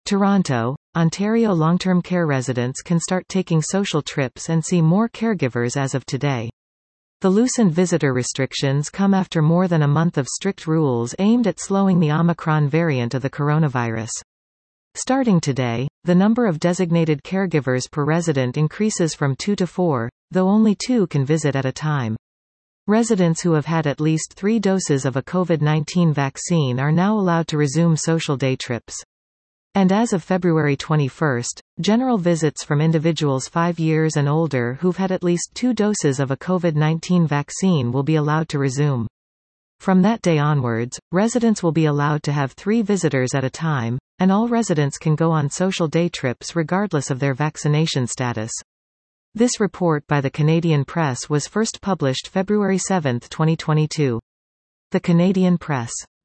Toronto, Ontario long-term care residents can start taking social trips and see more caregivers as of today. The loosened visitor restrictions come after more than a month of strict rules aimed at slowing the Omicron variant of the coronavirus. Starting today, the number of designated caregivers per resident increases from 2 to 4, though only 2 can visit at a time. Residents who have had at least 3 doses of a COVID-19 vaccine are now allowed to resume social day trips. And as of February 21, general visits from individuals 5 years and older who've had at least 2 doses of a COVID-19 vaccine will be allowed to resume. From that day onwards, residents will be allowed to have 3 visitors at a time, and all residents can go on social day trips regardless of their vaccination status. This report by the Canadian Press was first published February 7, 2022. The Canadian Press.